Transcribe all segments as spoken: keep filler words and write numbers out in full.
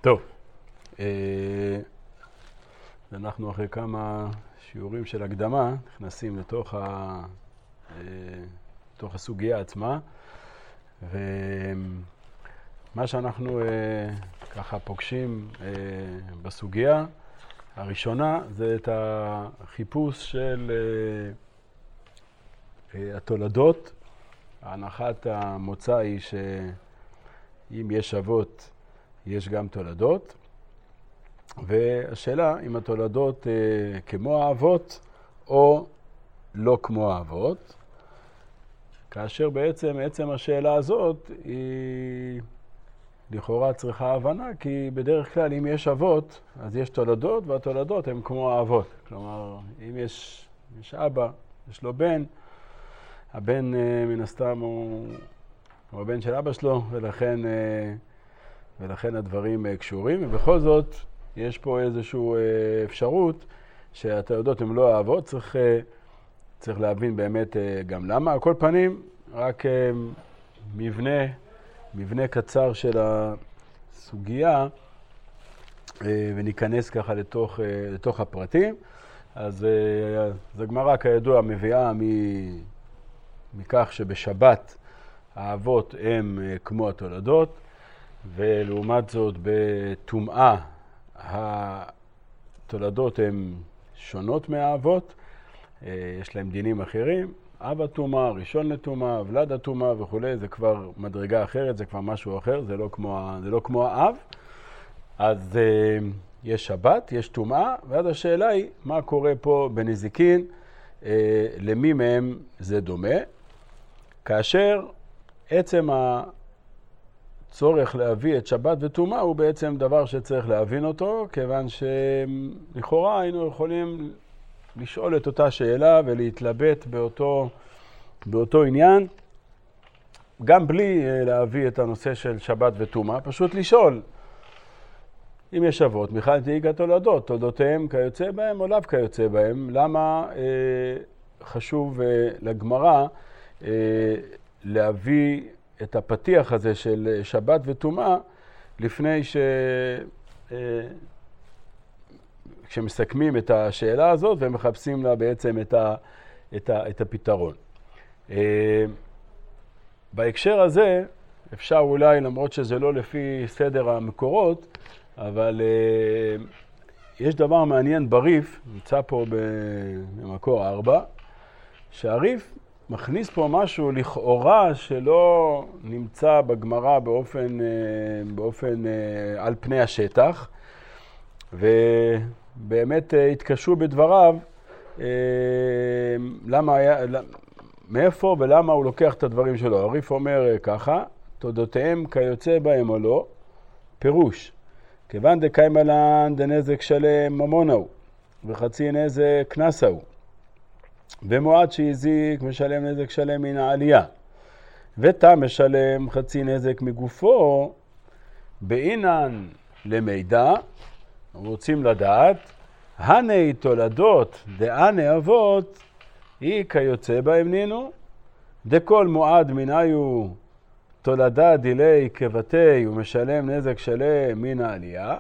טוב, אנחנו אחרי כמה שיעורים של הקדמה נכנסים לתוך, ה... לתוך הסוגיה עצמה, ומה שאנחנו ככה פוגשים בסוגיה הראשונה זה את החיפוש של התולדות. הנחת המוצא היא שאם יש אבות יש גם תולדות, והשאלה אם התולדות אה, כמו האבות או לא כמו האבות, כאשר בעצם עצם השאלה הזאת היא לכאורה צריכה הבנה, כי בדרך כלל אם יש אבות אז יש תולדות, והתולדות הן כמו האבות. כלומר, אם יש, יש אבא, יש לו בן, הבן אה, מן הסתם הוא, הוא הבן של אבא שלו, ולכן, אה, ולכן הדברים אה, קשורים, ובכל זאת יש פה איזושהי אפשרות שהתולדות הן לא האבות. צריך, צריך להבין באמת גם למה. על כל פנים, רק מבנה, מבנה קצר של הסוגיה, וניכנס ככה לתוך, לתוך הפרטים. אז זו גמרא כידוע מביאה מכך שבשבת האבות הם כמו התולדות, ולעומת זאת בטומאה התולדות הן שונות מהאבות, יש להם דינים אחרים. אב הטומאה, ראשון לטומאה, ולד הטומאה וכו', זה כבר מדרגה אחרת, זה כבר משהו אחר, זה לא כמו, זה לא כמו האב. אז יש שבת, יש טומאה, ואז השאלה היא מה קורה פה בנזיקין, למי מהם זה דומה, כאשר עצם ה... צורך להביא את שבת וטומאה הוא בעצם דבר שצריך להבין אותו, כיוון שלכאורה היינו יכולים לשאול את אותה שאלה ולהתלבט באותו, באותו עניין, גם בלי להביא את הנושא של שבת וטומאה, פשוט לשאול אם יש אבות, מיכל תהיגה תולדות, תולדותיהם כיוצא בהם או לאו כיוצא בהם, למה אה, חשוב אה, לגמרא אה, להביא את הפתיח הזה של שבת וטומאה לפני ש... כשמסכמים את השאלה הזאת ומחפשים לה בעצם את, ה... את, ה... את הפתרון. בהקשר הזה אפשר אולי, למרות שזה לא לפי סדר המקורות, אבל יש דבר מעניין בריף, נמצא פה במקור ארבע, שהריף מכניס פה משהו לכאורה שלא נמצא בגמרא באופן, באופן על פני השטח, ובאמת התקשו בדבריו למה היה, מאיפה ולמה הוא לוקח את הדברים שלו. הריף אומר ככה, תולדותיהם כיוצא בהם או לא, פירוש, כיוון דקיימה לן דנזק שלם ממונהו, וחצי נזק קנסהו, ומועד שהזיק משלם נזק שלם מן העלייה, ותא משלם חצי נזק מגופו, בעינן למידע, רוצים לדעת, הני תולדות דעני אבות, היא כיוצא בהם נינו, דכל מועד מניו תולדה דילי כבתי ומשלם נזק שלם מן העלייה,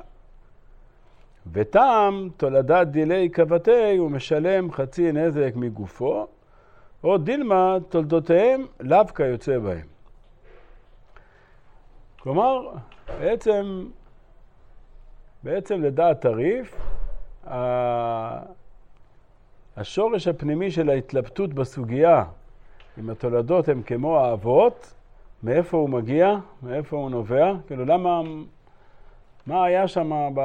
ותם תולדת דילי כבתי ומשלם חצי נזק מגופו, או דילמה תולדותיהם לאו כיוצא בהם. כלומר, בעצם, בעצם לדעת הריף, השורש הפנימי של ההתלבטות בסוגיה, אם התולדות הם כמו האבות, מאיפה הוא מגיע, מאיפה הוא נובע, כאילו למה, מה היה שם ב...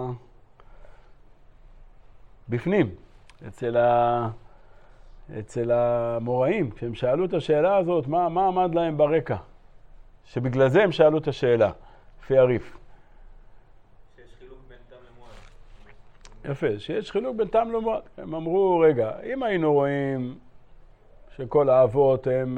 בפנים, אצל, ה... אצל המוראים, כשהם שאלו את השאלה הזאת, מה, מה עמד להם ברקע? שבגלל זה הם שאלו את השאלה, לפי הריף. שיש חילוק בין תם למועד. יפה, שיש חילוק בין תם למועד. הם אמרו, רגע, אם היינו רואים שכל האבות הם,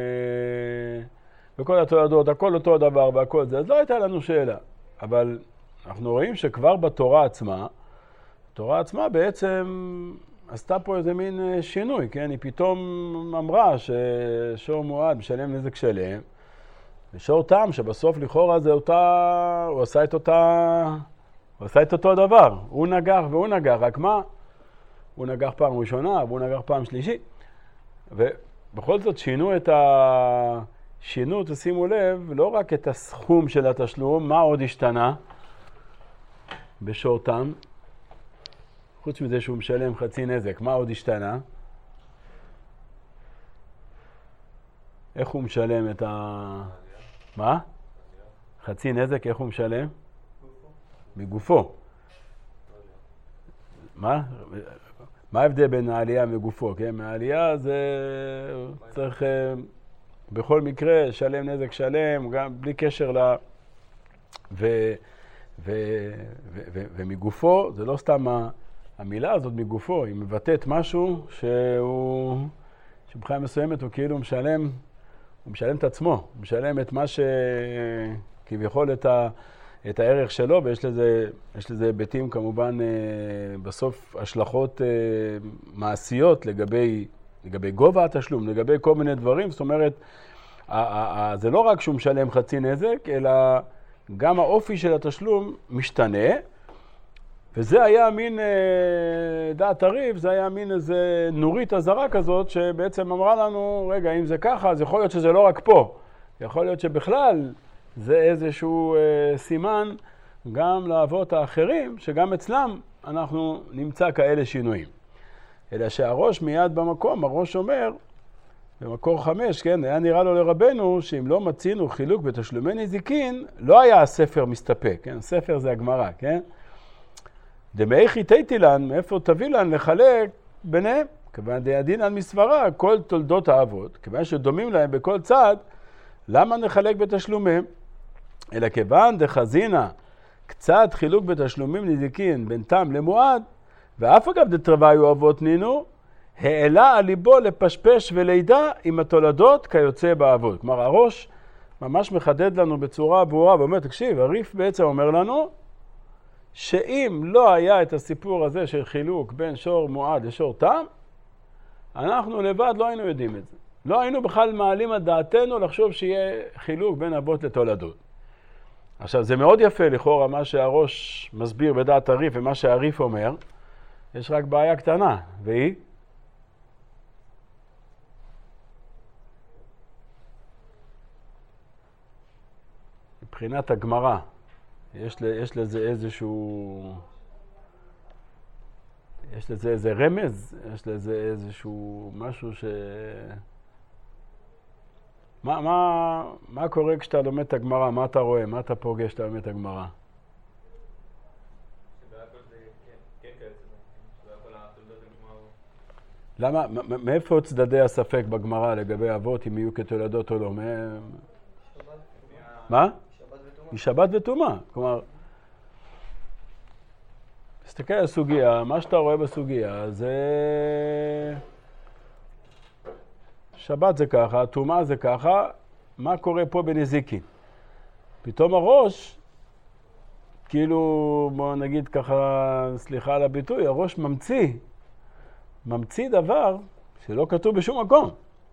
וכל התולדות, הכל אותו דבר והכל זה, אז לא הייתה לנו שאלה. אבל אנחנו רואים שכבר בתורה עצמה, התורה עצמה בעצם עשתה פה איזה מין שינוי, כן? היא פתאום אמרה ששור מועד משלם נזק שלם, בשור טעם, שבסוף לכאורה זה אותה, הוא עשה את אותה, הוא עשה את אותו דבר. הוא נגח והוא נגח, רק מה? הוא נגח פעם ראשונה, והוא נגח פעם שלישית. ובכל זאת שינו את ה... שינו, תשימו לב, לא רק את הסכום של התשלום, מה עוד השתנה בשור טעם? חוץ מזה שהוא משלם חצי נזק, מה עוד השתנה? איך הוא משלם את ה... מה? חצי נזק, איך הוא משלם? מגופו. מה? מה ההבדל בין העלייה מגופו? כן? מהעלייה זה צריך בכל מקרה שלם נזק שלם, גם בלי קשר ל... ו... ו... ו... ו... ומגופו, זה לא סתם המילה הזאת מגופו, היא מבטאת משהו שהוא... שבחייה מסוימת הוא כאילו משלם, הוא משלם את עצמו, הוא משלם את מה שכביכול את, ה... את הערך שלו, ויש לזה, יש לזה היבטים כמובן בסוף השלכות מעשיות לגבי, לגבי גובה התשלום, לגבי כל מיני דברים, זאת אומרת, זה לא רק שהוא משלם חצי נזק, אלא גם האופי של התשלום משתנה, וזה היה מין, דעת הריב, זה היה מין איזה נורית הזרה כזאת, שבעצם אמרה לנו, רגע, אם זה ככה, אז יכול להיות שזה לא רק פה. יכול להיות שבכלל זה איזשהו סימן גם לאבות האחרים, שגם אצלם אנחנו נמצא כאלה שינויים. אלא שהראש מיד במקום, הראש אומר, במקור חמש, כן, היה נראה לו לרבנו, שאם לא מצינו חילוק בתשלומי נזיקין, לא היה הספר מסתפק, כן? הספר זה הגמרא, כן? דמי חיטאתי לן, מאיפה תביא לן לחלק ביניהם? כיוון דהדין על מסברה, כל תולדות האבות, כיוון שדומים להם בכל צד, למה נחלק בתשלומיהם? אלא כיוון דחזינה, קצת חילוק בתשלומים נזיקין בין תם למועד, ואף אגב דתרוויו אבות נינו, העלה על ליבו לפשפש ולידע עם התולדות כיוצא באבות. כלומר, הראש ממש מחדד לנו בצורה ברורה, ואומר, תקשיב, הריף בעצם אומר לנו, שאם לא היה את הסיפור הזה של חילוק בין שור מועד לשור תם, אנחנו לבד לא היינו יודעים את זה. לא היינו בכלל מעלים על דעתנו לחשוב שיהיה חילוק בין אבות לתולדות. עכשיו, זה מאוד יפה לכאורה מה שהראש מסביר בדעת הריף ומה שהריף אומר. יש רק בעיה קטנה, והיא? מבחינת הגמרא, יש, יש לזה איזשהו... יש לזה איזה רמז, יש לזה איזשהו משהו ש... מה, מה, מה קורה כשאתה לומד את הגמרא? מה אתה רואה? מה אתה פוגש כשאתה לומד את הגמרא? למה, מאיפה צדדי הספק בגמרא לגבי אבות, אם יהיו כתולדות או לא? מה? משבת וטומאה. כלומר, תסתכל על הסוגיה, מה שאתה רואה בסוגיה זה... שבת זה ככה, טומאה זה ככה, מה קורה פה בנזיקין? פתאום הראש, כאילו, בוא נגיד ככה, סליחה על הביטוי, הראש ממציא, ממציא דבר שלא כתוב בשום מקום.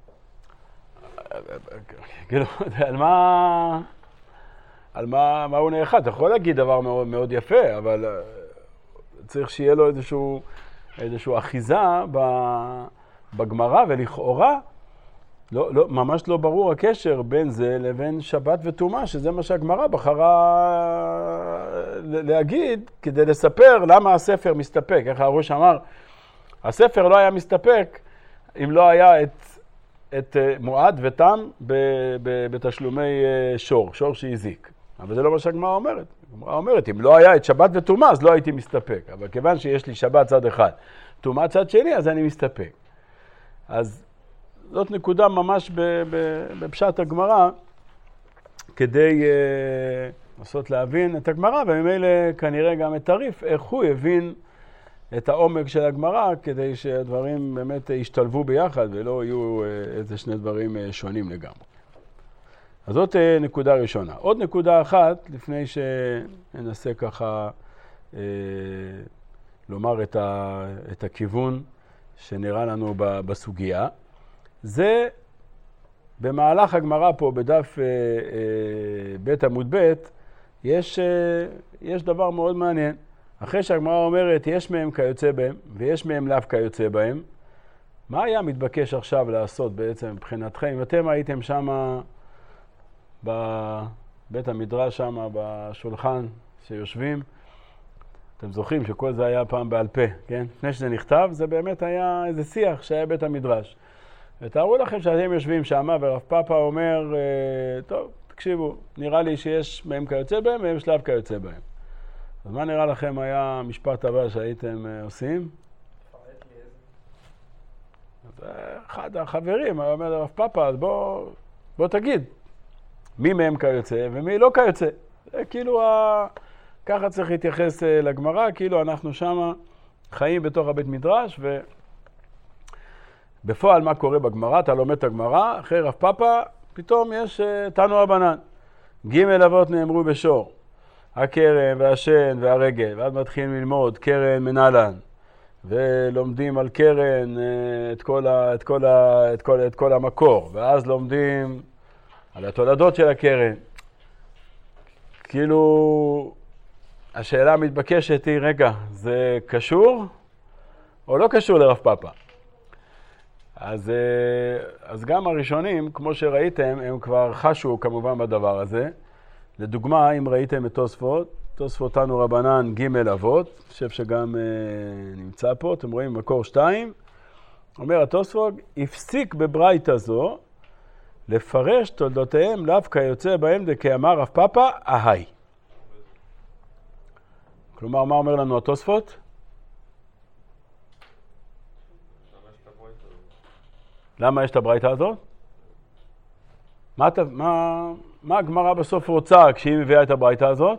כאילו, על מה... על מה, מה הוא נאחד? אתה יכול להגיד דבר מאוד, מאוד יפה, אבל צריך שיהיה לו איזשהו, איזשהו אחיזה בגמרא, ולכאורה לא, לא, ממש לא ברור הקשר בין זה לבין שבת וטומאה, שזה מה שהגמרא בחרה להגיד, כדי לספר למה הספר מסתפק. איך הראש אמר, הספר לא היה מסתפק אם לא היה את, את מועד ותם בתשלומי שור, שור שהזיק. אבל זה לא מה שהגמרא אומרת. הגמרא אומרת, אם לא היה את שבת וטומאה, אז לא הייתי מסתפק. אבל כיוון שיש לי שבת צד אחד, טומאה צד שני, אז אני מסתפק. אז זאת נקודה ממש בפשט הגמרא, כדי לעשות להבין את הגמרא, וממילא כנראה גם את הריף, איך הוא הבין את העומק של הגמרא, כדי שהדברים באמת ישתלבו ביחד, ולא יהיו איזה שני דברים שונים לגמרי. אז זאת נקודה ראשונה. עוד נקודה אחת, לפני שננסה ככה אה, לומר את, ה, את הכיוון שנראה לנו בסוגיה, זה במהלך הגמרא פה בדף אה, אה, בית עמוד בית, יש, אה, יש דבר מאוד מעניין. אחרי שהגמרא אומרת, יש מהם כיוצא בהם, ויש מהם לאו כיוצא בהם, מה היה מתבקש עכשיו לעשות בעצם מבחינתכם? אם אתם הייתם שם בבית המדרש, שם בשולחן שיושבים, אתם זוכרים שכל זה היה פעם בעל פה, כן? לפני שזה נכתב, זה באמת היה איזה שיח שהיה בית המדרש. ותארו לכם שאתם יושבים שם, ורב פאפה אומר, טוב, תקשיבו, נראה לי שיש מהם כיוצא בהם, והם שלב כיוצא בהם. אז מה נראה לכם היה המשפט הבא שהייתם עושים? אז אחד החברים אומר לרב פאפה, אז בוא, בוא תגיד, מי מהם כיוצא ומי לא כיוצא. זה כאילו, ה... ככה צריך להתייחס לגמרא, כאילו אנחנו שם חיים בתוך הבית מדרש, ובפועל מה קורה בגמרא? אתה לומד את הגמרא, אחרי רב פאפה, פתאום יש תנו רבנן. ג' אבות נאמרו בשור, הקרן והשן והרגל, ואז מתחילים ללמוד קרן מנהלן, ולומדים על קרן את כל, ה, את, כל ה, את, כל, את כל המקור, ואז לומדים על התולדות של הקרן. כאילו, השאלה המתבקשת היא, רגע, זה קשור או לא קשור לרב פאפה? אז, אז גם הראשונים, כמו שראיתם, הם כבר חשו כמובן בדבר הזה. לדוגמה, אם ראיתם את תוספות, תוספות תנו רבנן ג' אבות, חושב שגם אה, נמצא פה, אתם רואים מקור שתיים, אומר התוספות, הפסיק בברייתא זו לפרש תולדותיהם לאו כיוצא בהם דכאמר רב פאפה, אהי. כלומר, מה אומר לנו התוספות? למה יש את הברייתא הזאת? מה, מה, מה הגמרא בסוף רוצה כשהיא מביאה את הברייתא הזאת?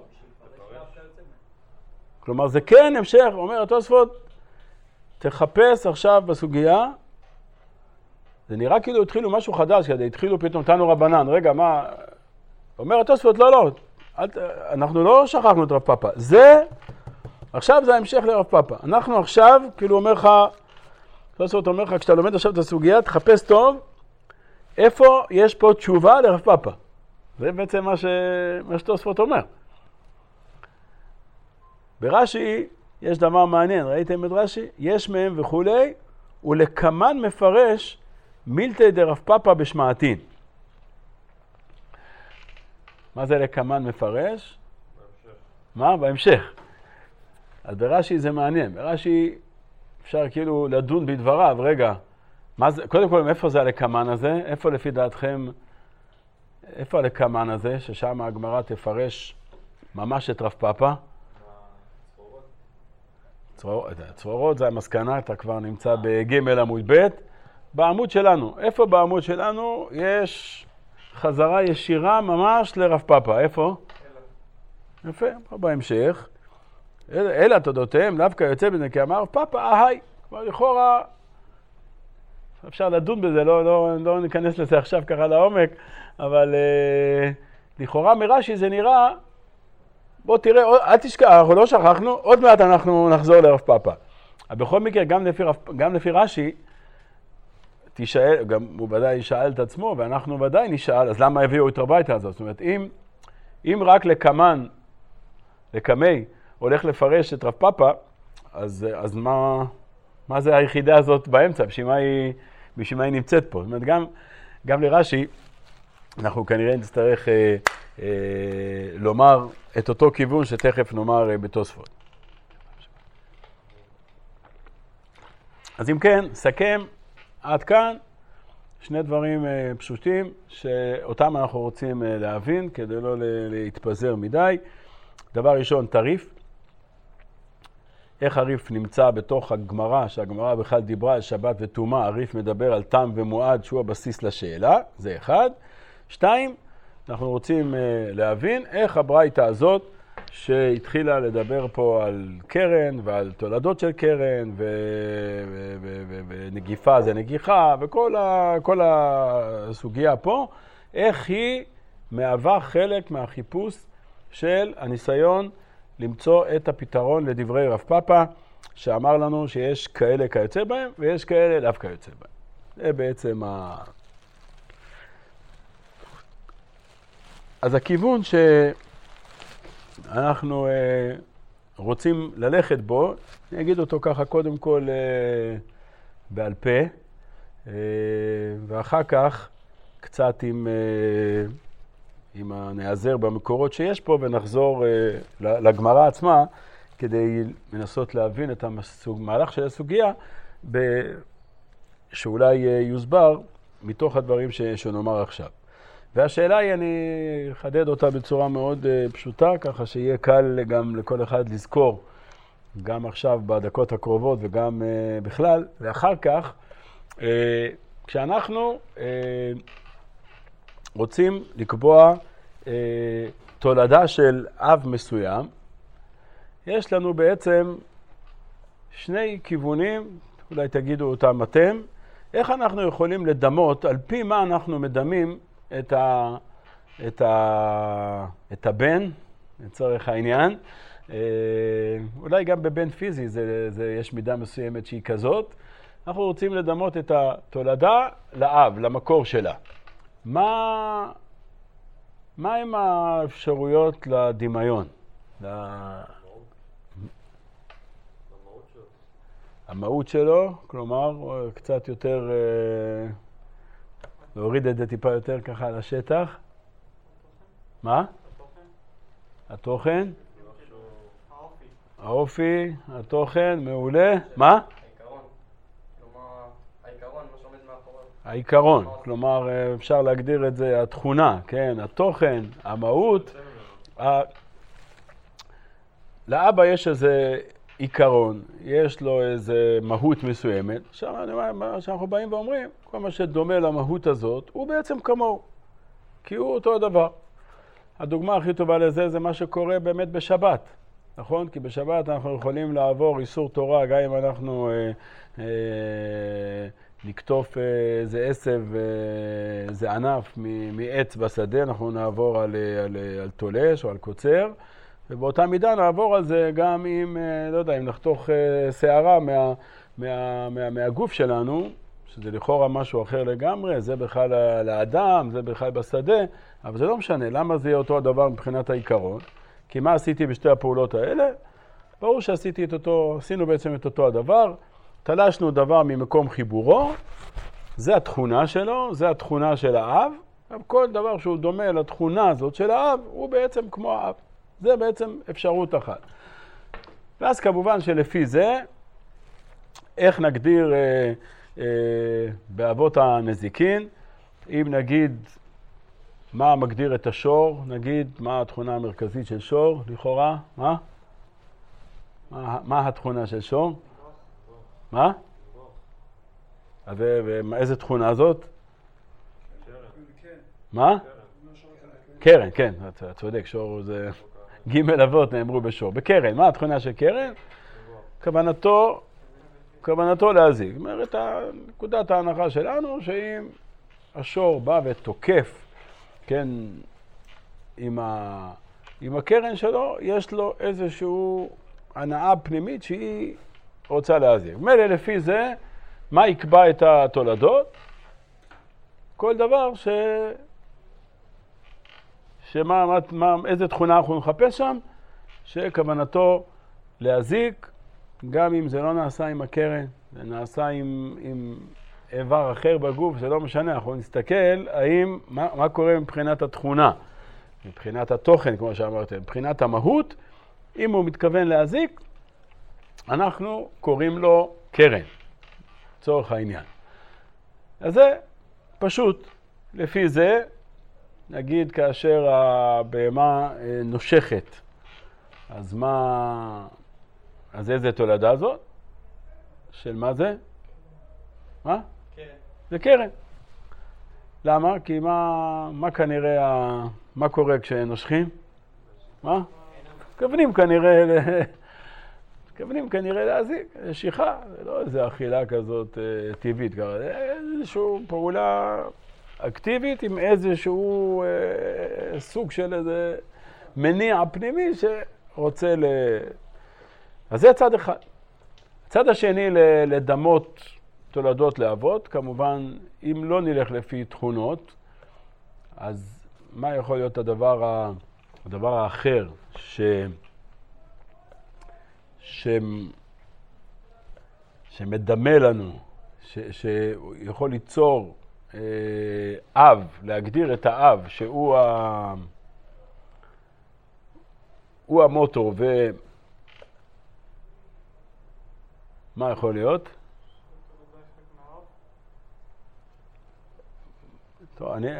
כלומר, זה כן המשך, אומר התוספות, תחפש עכשיו בסוגיה, זה נראה כאילו התחילו משהו חדש, כדי התחילו פתאום תנו רבנן, רגע, מה? אומר התוספות, לא, לא, אל, אנחנו לא שכחנו את רב פאפה, זה, עכשיו זה ההמשך לרב פאפה, אנחנו עכשיו, כאילו אומר לך, התוספות אומר לך, כשאתה לומד עכשיו את הסוגיה, תחפש טוב, איפה יש פה תשובה לרב פאפה. זה בעצם מה, ש... מה שתוספות אומר. ברש"י יש דבר מעניין, ראיתם את רש"י? יש מהם וכולי, ולקמן מפרש מילתא דרב פאפה בשמעתין. מה זה לקמן מפרש? בהמשך. מה? בהמשך. אז ברש"י זה מעניין. ברש"י אפשר כאילו לדון בדבריו, רגע, מה זה, קודם כל, איפה זה הלקמן הזה? איפה לפי דעתכם, איפה הלקמן הזה, ששם הגמרא תפרש ממש את רב פאפה? צרורות. צרורות זה המסקנה, אתה כבר נמצא בג' עמוד ב', בעמוד שלנו. איפה בעמוד שלנו יש חזרה ישירה ממש לרב פאפה? איפה? יפה, פה בהמשך. אלה תודותיהם, לאו כיוצא בזה, כי אמר רב פאפה, אהי. כבר לכאורה, אפשר לדון בזה, לא, לא, לא ניכנס לזה עכשיו ככה לעומק, אבל אה, לכאורה מרש"י זה נראה, בוא תראה, אל תשכח, אנחנו לא שכחנו, עוד מעט אנחנו נחזור לרב פאפה. בכל מקרה, גם לפי, גם לפי רש"י, תשאל, גם הוא ודאי ישאל את עצמו, ואנחנו ודאי נשאל, אז למה הביאו את הברייתא הזאת? זאת אומרת, אם, אם רק לקמן, לקמי, הולך לפרש את רב פאפה, אז, אז מה, מה זה היחידה הזאת באמצע? בשביל מה היא, בשביל מה היא נמצאת פה? זאת אומרת, גם, גם לרש"י, אנחנו כנראה נצטרך אה, אה, לומר את אותו כיוון שתכף נאמר אה, בתוספות. אז אם כן, סכם עד כאן שני דברים אה, פשוטים שאותם אנחנו רוצים אה, להבין כדי לא להתפזר מדי. דבר ראשון, תריף. איך הריף נמצא בתוך הגמרא, שהגמרא בכלל דיברה על שבת וטומאה, הריף מדבר על טעם ומועד שהוא הבסיס לשאלה, זה אחד. שתיים, אנחנו רוצים uh, להבין איך הברייתא הזאת שהתחילה לדבר פה על קרן ועל תולדות של קרן ו- ו- ו- ו- ונגיפה זה נגיחה וכל ה- כל הסוגיה פה, איך היא מהווה חלק מהחיפוש של הניסיון למצוא את הפתרון לדברי רב פאפה, שאמר לנו שיש כאלה כיוצא בהם ויש כאלה לאו כיוצא בהם. זה בעצם ה... אז הכיוון שאנחנו אה, רוצים ללכת בו, אני אגיד אותו ככה קודם כל אה, בעל פה, אה, ואחר כך קצת עם, אה, עם הנעזר במקורות שיש פה, ונחזור אה, לגמרא עצמה, כדי לנסות להבין את המהלך של הסוגיה, ב... שאולי יוסבר מתוך הדברים ש... שנאמר עכשיו. והשאלה היא, אני אחדד אותה בצורה מאוד uh, פשוטה, ככה שיהיה קל גם לכל אחד לזכור, גם עכשיו בדקות הקרובות וגם uh, בכלל, ואחר כך, uh, כשאנחנו uh, רוצים לקבוע uh, תולדה של אב מסוים, יש לנו בעצם שני כיוונים, אולי תגידו אותם אתם, איך אנחנו יכולים לדמות, על פי מה אנחנו מדמים את, ה, את, ה, את הבן, לצורך העניין. אולי גם בבן פיזי זה, זה, יש מידה מסוימת שהיא כזאת. אנחנו רוצים לדמות את התולדה לאב, למקור שלה. מה, מה הם האפשרויות לדמיון? המהות שלו, כלומר, קצת יותר, להוריד את זה טיפה יותר ככה לשטח. מה? התוכן? האופי, התוכן, מעולה. מה? העיקרון. כלומר, העיקרון, מה שעומד מאחוריו. העיקרון, כלומר, אפשר להגדיר את זה, התכונה, כן? התוכן, המהות. לאבא יש איזה עיקרון, יש לו איזה מהות מסוימת. עכשיו, אני אומר, מה שאנחנו באים ואומרים, כל מה שדומה למהות הזאת, הוא בעצם כמוהו, כי הוא אותו הדבר. הדוגמה הכי טובה לזה זה מה שקורה באמת בשבת, נכון? כי בשבת אנחנו יכולים לעבור איסור תורה, גם אם אנחנו אה, אה, נקטוף איזה עשב, איזה ענף מעץ בשדה, אנחנו נעבור על, על, על תולש או על קוצר, ובאותה מידה נעבור על זה גם אם, לא יודע, אם נחתוך שערה מה, מה, מה, מהגוף שלנו, שזה לכאורה משהו אחר לגמרי, זה בכלל לאדם, זה בכלל בשדה, אבל זה לא משנה. למה זה יהיה אותו הדבר מבחינת העיקרון? כי מה עשיתי בשתי הפעולות האלה? ברור שעשיתי את אותו, עשינו בעצם את אותו הדבר, תלשנו דבר ממקום חיבורו, זה התכונה שלו, זה התכונה של האב, כל דבר שהוא דומה לתכונה הזאת של האב, הוא בעצם כמו האב. זה בעצם אפשרות אחת. ואז כמובן שלפי זה, איך נגדיר אה, אה, באבות הנזיקין, אם נגיד מה מגדיר את השור, נגיד מה התכונה המרכזית של שור, לכאורה, מה? מה, מה התכונה של שור? מה? ואיזה תכונה זאת? מה? קרן, כן, אתה צודק, שור זה ג' אבות נאמרו בשור. בקרן, מה התכונה של קרן? כוונתו, כוונתו להזיק. זאת אומרת, נקודת ההנחה שלנו, שאם השור בא ותוקף, כן, עם, ה, עם הקרן שלו, יש לו איזשהו הנאה פנימית שהיא רוצה להזיק. מילא לפי זה, מה יקבע את התולדות? כל דבר ש... שמה, מה, מה, איזה תכונה אנחנו נחפש שם? שכוונתו להזיק, גם אם זה לא נעשה עם הקרן, זה נעשה עם, עם איבר אחר בגוף, זה לא משנה, אנחנו נסתכל האם, מה, מה קורה מבחינת התכונה, מבחינת התוכן, כמו שאמרתי, מבחינת המהות, אם הוא מתכוון להזיק, אנחנו קוראים לו קרן, צורך העניין. אז זה פשוט, לפי זה, נגיד כאשר הבהמה נושכת, אז מה, אז איזה תולדה זאת? של מה זה? מה? קרן. זה קרן. למה? כי מה, מה כנראה, מה קורה כשנושכים? מה? מתכוונים כנראה, מתכוונים כנראה להזיק, נשיכה, זה לא איזו אכילה כזאת טבעית, זה איזושהי פעולה אקטיבית עם איזשהו אה, סוג של איזה מניע פנימי שרוצה ל... אז זה צד אחד. הצד השני לדמות תולדות לאבות, כמובן, אם לא נלך לפי תכונות, אז מה יכול להיות הדבר, ה, הדבר האחר ש, ש, שמדמה לנו, ש, שיכול ליצור אה, אב, להגדיר את האב, שהוא ה, הוא המוטור, ומה יכול להיות? טוב, אני...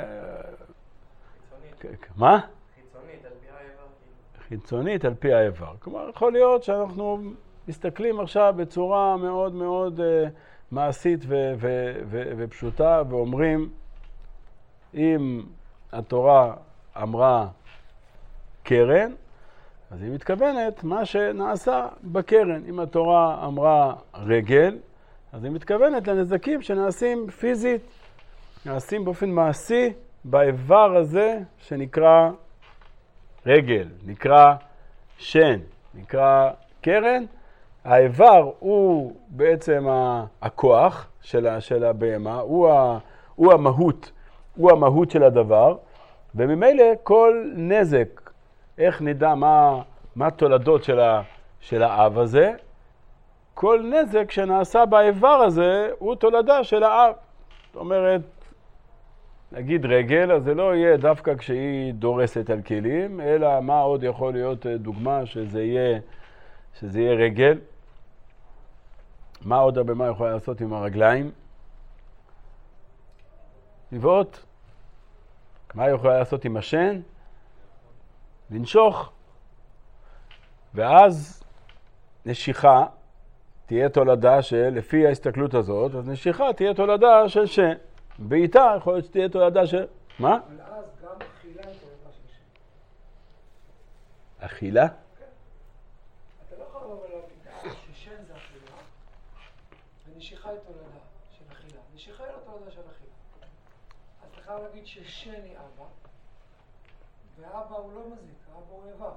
מה? חיצונית, על פי האיבר. חיצונית, על פי האיבר. כלומר, יכול להיות שאנחנו מסתכלים עכשיו בצורה מאוד מאוד uh, מעשית ו- ו- ו- ופשוטה, ואומרים, אם התורה אמרה קרן, אז היא מתכוונת מה שנעשה בקרן. אם התורה אמרה רגל, אז היא מתכוונת לנזקים שנעשים פיזית, נעשים באופן מעשי באיבר הזה שנקרא רגל, נקרא שן, נקרא קרן. האיבר הוא בעצם הכוח של, של הבהמה, הוא, ה, הוא המהות, הוא המהות של הדבר, וממילא כל נזק, איך נדע מה, מה תולדות של, ה, של האב הזה, כל נזק שנעשה באיבר הזה הוא תולדה של האב. זאת אומרת, נגיד רגל, אז זה לא יהיה דווקא כשהיא דורסת על כלים, אלא מה עוד יכול להיות דוגמה שזה יהיה, שזה יהיה רגל. מה עוד הבמה יכולה לעשות עם הרגליים? לבעוט. מה היא יכולה לעשות עם השן? לנשוך. ואז נשיכה תהיה תולדה של, לפי ההסתכלות הזאת, אז נשיכה תהיה תולדה של שן. בעיטה יכול להיות שתהיה תולדה של... מה? אבל אז גם אכילה היא תולדה של שן. אכילה? כן. אתה לא יכול לבוא להגיד ששן זה אכילה, ונשיכה היא תולדה של אכילה. נשיכה היא לא תולדה של אכילה. אז אתה חייב להגיד ששן היא אבא, ואבא הוא לא מזיק, האבא הוא איבר.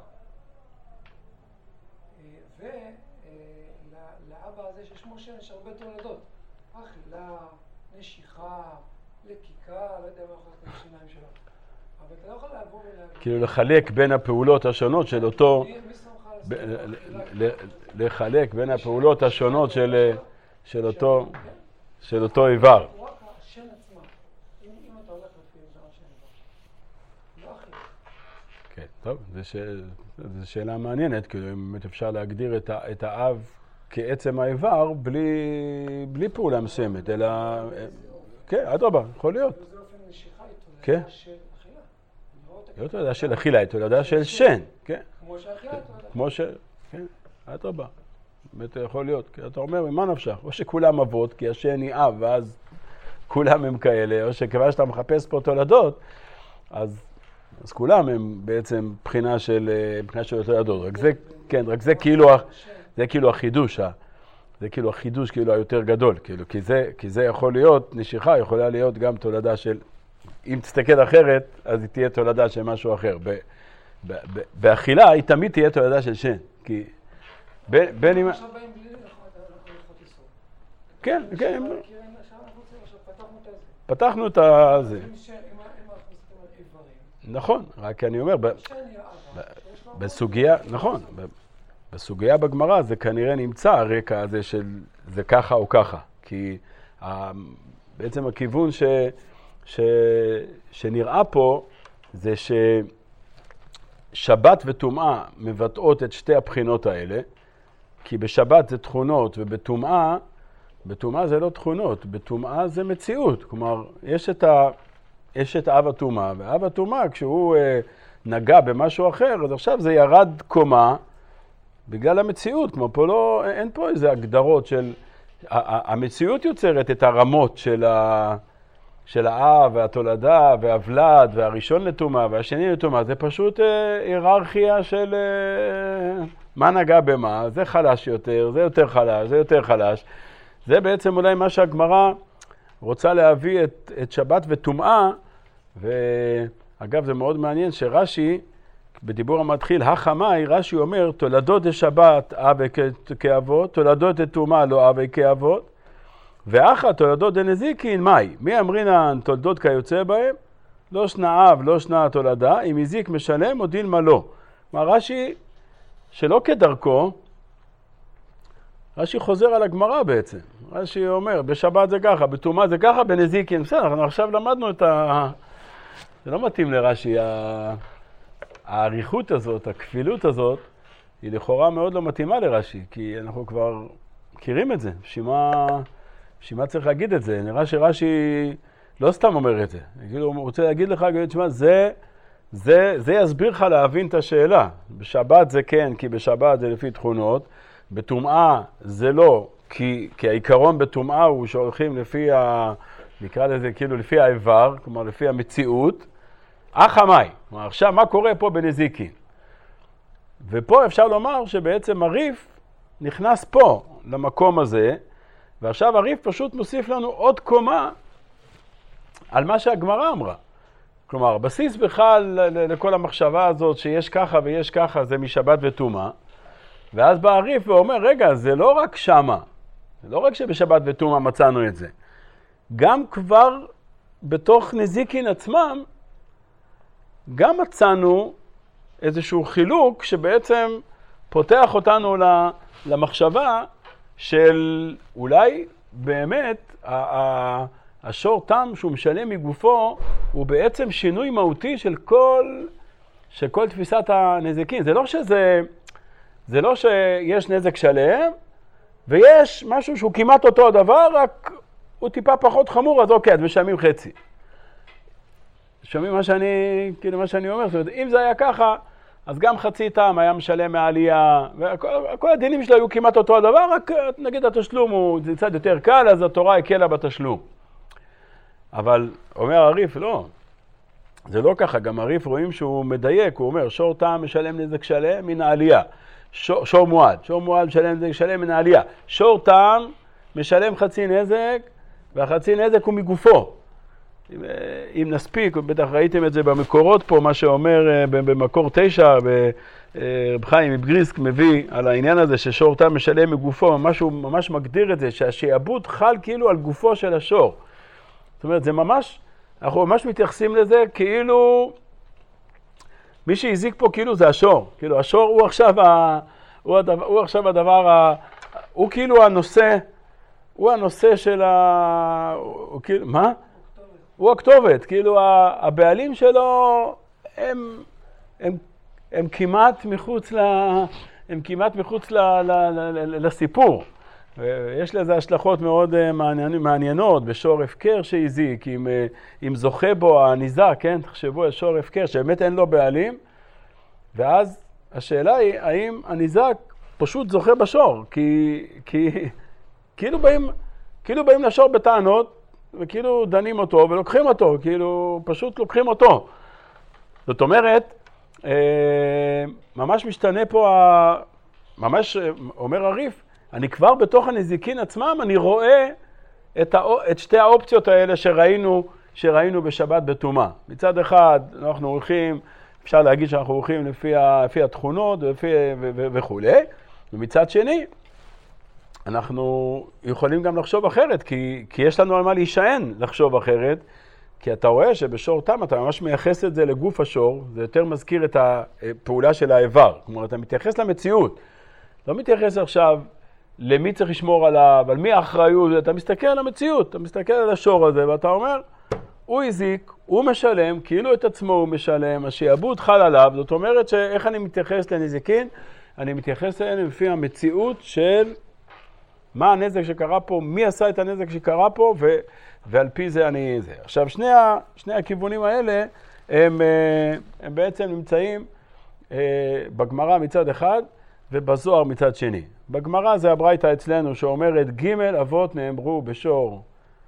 ולאבא הזה ששמו שן יש הרבה תולדות. אכילה, נשיכה, לקיקה, לא יודע מה יכול להיות בשיניים שלו. אבל אתה לא יכול לעבור ולהגיד... כאילו לחלק בין הפעולות השונות של אותו... מי שמך לחלק בין הפעולות השונות של אותו... של אותו איבר. הוא רק השן עצמה. אם אתה הולך לפי זה השן איבר. לא אכילה. כן, טוב, זו שאלה מעניינת, כאילו אם אפשר להגדיר את האב כעצם האיבר בלי פעולה מסוימת, אלא... כן, אדרבה, יכול להיות. וזה אופן נשיכה היא כן. תולדה של אכילה. לא תולדה של אכילה, היא תולדה של שן, כן. כמו שאכילה היא תולדה. כמו ש... כן, אדרבה. באמת יכול להיות, כי אתה אומר, ממה נפשך? או שכולם אבות, כי השן היא אב, ואז כולם הם כאלה, או שכיוון שאתה מחפש פה תולדות, אז... אז כולם הם בעצם בחינה של בחינה של תולדות. רק זה, כן, רק זה כאילו זה כאילו החידוש, זה כאילו החידוש כאילו היותר גדול, כאילו כי זה כי זה יכול להיות נשיכה, יכולה להיות גם תולדה של, אם תסתכל אחרת, אז היא תהיה תולדה של משהו אחר. ב, ב, ב, באכילה היא תמיד תהיה תולדה של שן, כי בין בין אם עכשיו באים בלי הלכות איסור. כן, כן, פתחנו את פתחנו את זה. זה. נכון, רק אני אומר, בסוגיה, נכון, בסוגיה בגמרא זה כנראה נמצא הרקע הזה של זה ככה או ככה, כי בעצם הכיוון ש, ש, שנראה פה זה ששבת וטומאה מבטאות את שתי הבחינות האלה, כי בשבת זה תכונות ובטומאה, בטומאה זה לא תכונות, בטומאה זה מציאות, כלומר יש את ה... יש את אב הטומאה, ואב הטומאה כשהוא אה, נגע במשהו אחר, אז עכשיו זה ירד קומה בגלל המציאות, כמו פה לא, אין פה איזה הגדרות של, המציאות יוצרת את הרמות של, ה, של האב והתולדה והוולד והראשון לטומאה והשני לטומאה, זה פשוט אה, היררכיה של אה, מה נגע במה, זה חלש יותר, זה יותר חלש, זה יותר חלש, זה בעצם אולי מה שהגמרא רוצה להביא את, את שבת וטומאה, ואגב זה מאוד מעניין שרש"י, בדיבור המתחיל, החמאי, רש"י אומר, תולדות דשבת אב כאבות, תולדות דטומאה לא אב כאבות, ואחא תולדות דנזיקין מאי, מי אמרינן תולדות כיוצא בהם? לא שנה אב, לא שנה תולדה, אם הזיק משלם או דילמה לא. כלומר, רש"י, שלא כדרכו, רש"י חוזר על הגמרא בעצם. רש"י אומר, בשבת זה ככה, בתרומה זה ככה, בנזיקין. בסדר, אנחנו עכשיו למדנו את ה... זה לא מתאים לרש"י. העריכות הזאת, הכפילות הזאת, היא לכאורה מאוד לא מתאימה לרש"י, כי אנחנו כבר מכירים את זה. שמה, שמה צריך להגיד את זה? נראה שרש"י לא סתם אומר את זה. כאילו, הוא רוצה להגיד לך, שמה, זה, זה, זה יסביר לך להבין את השאלה. בשבת זה כן, כי בשבת זה לפי תכונות. בטומאה זה לא, כי, כי העיקרון בטומאה הוא שהולכים לפי ה... נקרא לזה כאילו לפי האיבר, כלומר לפי המציאות. אך המאי, כלומר עכשיו מה קורה פה בנזיקין? ופה אפשר לומר שבעצם הריף נכנס פה למקום הזה, ועכשיו הריף פשוט מוסיף לנו עוד קומה על מה שהגמרא אמרה. כלומר, בסיס בכלל לכל המחשבה הזאת שיש ככה ויש ככה זה משבת וטומאה, ואז בא הריף ואומר, רגע, זה לא רק שמה, זה לא רק שבשבת וטומאה מצאנו את זה. גם כבר בתוך נזיקין עצמם, גם מצאנו איזשהו חילוק שבעצם פותח אותנו למחשבה של אולי באמת השור תם שהוא משלם מגופו הוא בעצם שינוי מהותי של כל, של כל תפיסת הנזיקין. זה לא שזה, זה לא שיש נזק שלם ויש משהו שהוא כמעט אותו הדבר, רק הוא טיפה פחות חמור, אז אוקיי, אז משלמים חצי. שומעים מה שאני, כאילו מה שאני אומר, זאת אומרת, אם זה היה ככה, אז גם חצי טעם היה משלם מהעלייה, וכל הדינים שלו היו כמעט אותו הדבר, רק נגיד התשלום הוא קצת יותר קל, אז התורה הקלה בתשלום. אבל אומר הריף, לא, זה לא ככה, גם הריף רואים שהוא מדייק, הוא אומר, שור טעם משלם נזק שלם מן העלייה, שור, שור מועד, שור מועד משלם נזק שלם מן העלייה, שור טעם משלם חצי נזק, והחצי נזק הוא מגופו. אם, אם נספיק, בטח ראיתם את זה במקורות פה, מה שאומר במקור תשע, רב חיים מבריסק מביא על העניין הזה ששור תם משלם מגופו, ממש הוא ממש מגדיר את זה, שהשעבוד חל כאילו על גופו של השור. זאת אומרת, זה ממש, אנחנו ממש מתייחסים לזה כאילו, מי שהזיק פה כאילו זה השור. כאילו השור הוא עכשיו, ה, הוא הדבר, הוא עכשיו הדבר, ה, הוא כאילו הנושא, הוא הנושא של ה... הוא כאילו, מה? הוא הכתובת, כאילו הבעלים שלו הם, הם, הם כמעט מחוץ, ל, הם כמעט מחוץ ל, ל, ל, לסיפור. ויש לזה השלכות מאוד מעניינות בשור הפקר שהזיק, אם, אם זוכה בו הניזק, כן? תחשבו על שור הפקר שבאמת אין לו בעלים, ואז השאלה היא האם הניזק פשוט זוכה בשור, כי, כי כאילו באים, כאילו באים לשור בטענות, וכאילו דנים אותו ולוקחים אותו, כאילו פשוט לוקחים אותו. זאת אומרת, ממש משתנה פה, ממש אומר הריף, אני כבר בתוך הנזיקין עצמם, אני רואה את, הא, את שתי האופציות האלה שראינו, שראינו בשבת בטומאה. מצד אחד אנחנו הולכים, אפשר להגיד שאנחנו הולכים לפי, ה, לפי התכונות ולפי, ו, ו, וכו'. ומצד שני, אנחנו יכולים גם לחשוב אחרת, כי, כי יש לנו על מה להישען לחשוב אחרת, כי אתה רואה שבשור תם אתה ממש מייחס את זה לגוף השור, זה יותר מזכיר את הפעולה של האיבר, כלומר אתה מתייחס למציאות, לא מתייחס עכשיו למי צריך לשמור עליו, על מי האחריות, אתה מסתכל על המציאות, אתה מסתכל על השור הזה ואתה אומר, הוא הזיק, הוא משלם, כאילו את עצמו הוא משלם, השעבוד חל עליו, זאת אומרת שאיך אני מתייחס לנזיקין, אני מתייחס אליהם לפי המציאות של מה הנזק שקרה פה, מי עשה את הנזק שקרה פה, ו, ועל פי זה אני זה. עכשיו, שני, ה, שני הכיוונים האלה, הם, הם בעצם נמצאים בגמרא מצד אחד, ובזוהר מצד שני. בגמרא זה הברייתא אצלנו שאומרת, ג' אבות נאמרו בשור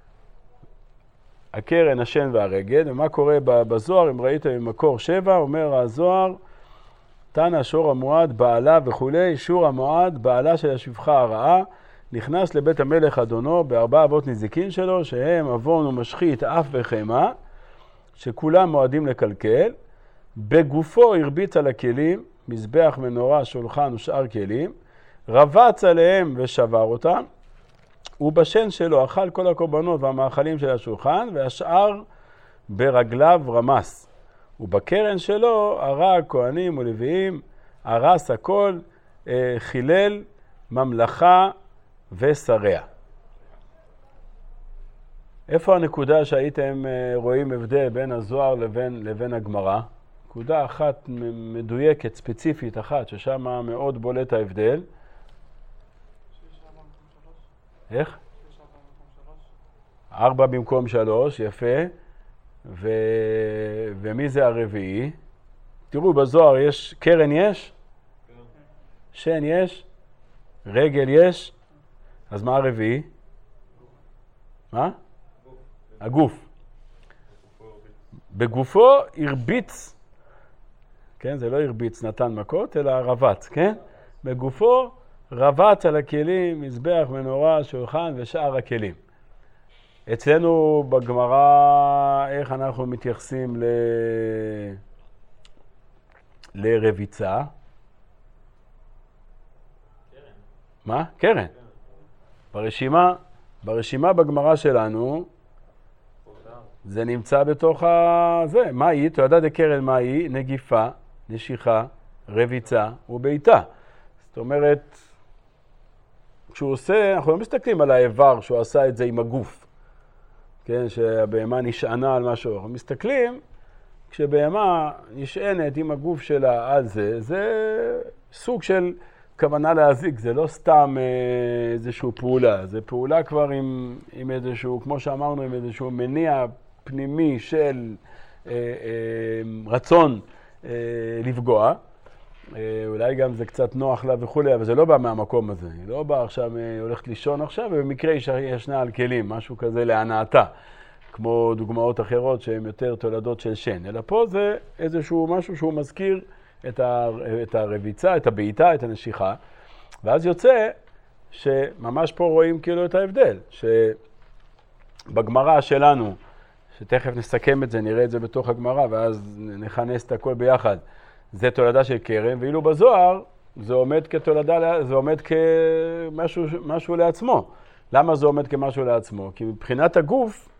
הקרן, השן והרגד, ומה קורה בזוהר, אם ראיתם במקור שבע, אומר הזוהר, תנא שור המועד, בעלה וכולי, שור המועד, בעלה של השפחה הרעה, נכנס לבית המלך אדונו בארבע אבות נזיקין שלו, שהם אבון ומשחית, אף וחמה, שכולם מועדים לקלקל, בגופו הרביץ על הכלים, מזבח, מנורה, שולחן ושאר כלים, רבץ עליהם ושבר אותם, ובשן שלו אכל כל הקורבנות והמאכלים של השולחן, והשאר ברגליו רמס, ובקרן שלו הרע כהנים ולוויים, הרס הכל, אה, חילל ממלכה ושריה. איפה הנקודה שהייתם אה, רואים הבדל בין הזוהר לבין, לבין הגמרא? נקודה אחת מדויקת, ספציפית אחת, ששם מאוד בולט ההבדל. איך? ארבע במקום שלוש, יפה. ו... ומי זה הרביעי? תראו, בזוהר יש, קרן יש? שן יש? רגל יש? אז מה הרביעי? מה? הגוף. בגופו הרביץ, כן, זה לא הרביץ נתן מכות, אלא רבץ, כן? בגופו רבץ על הכלים, מזבח, מנורה, שולחן ושאר הכלים. אצלנו בגמרא, איך אנחנו מתייחסים ל... לרביצה? קרן. מה? קרן. ברשימה, ברשימה בגמרא שלנו, זה נמצא בתוך ה... זה, מה היא? אתה יודע דקרן מה היא? נגיפה, נשיכה, רביצה ובעיטה. זאת אומרת, כשהוא עושה, אנחנו לא מסתכלים על האיבר שהוא עשה את זה עם הגוף. כן, שהבהמה נשענה על משהו. אנחנו מסתכלים, כשבהמה נשענת עם הגוף שלה על זה, זה סוג של כוונה להזיק, זה לא סתם איזושהי פעולה, זה פעולה כבר עם, עם איזשהו, כמו שאמרנו, עם איזשהו מניע פנימי של אה, אה, רצון אה, לפגוע. אה, אולי גם זה קצת נוח לה וכולי, אבל זה לא בא מהמקום הזה. היא לא באה עכשיו, היא הולכת לישון עכשיו, ובמקרה ישנה על כלים, משהו כזה להנאתה, כמו דוגמאות אחרות שהן יותר תולדות של שן. אלא פה זה איזשהו משהו שהוא מזכיר את, ה, את הרביצה, את הבעיטה, את הנשיכה, ואז יוצא שממש פה רואים כאילו את ההבדל, שבגמרא שלנו, שתכף נסכם את זה, נראה את זה בתוך הגמרא, ואז נכנס את הכל ביחד, זה תולדה של קרן, ואילו בזוהר זה עומד כתולדה, זה עומד כמשהו משהו לעצמו. למה זה עומד כמשהו לעצמו? כי מבחינת הגוף,